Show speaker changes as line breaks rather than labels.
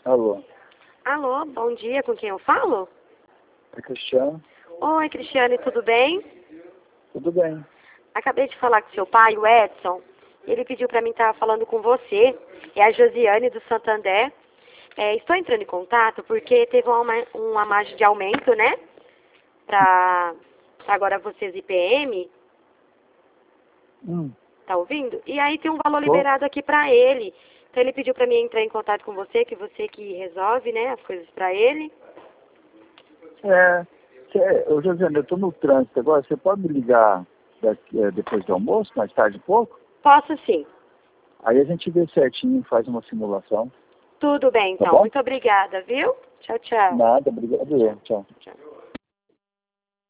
Alô,
Alô, bom dia, com quem eu falo?
é Cristiano?
Oi, Cristiane, tudo bem?
Tudo bem.
Acabei de falar com seu pai, o Edson. Ele pediu para mim estar falando com você. É a Josiane do Santander. Estou entrando em contato porque teve uma margem de aumento, né? Para agora vocês IPM,
Hum,
tá ouvindo? E aí tem um valor
tô.
liberado aqui para ele. Então ele pediu para mim entrar em contato com você, que você que resolve, né, as coisas para ele.
Ô Josiane, eu tô no trânsito agora, você pode me ligar depois do almoço, mais tarde um pouco?
Posso sim.
Aí a gente vê certinho e faz uma simulação,
Tudo bem,
tá
então.
bom?
Muito obrigada, viu? Tchau, tchau.
Nada, obrigado. Tchau.
Tchau.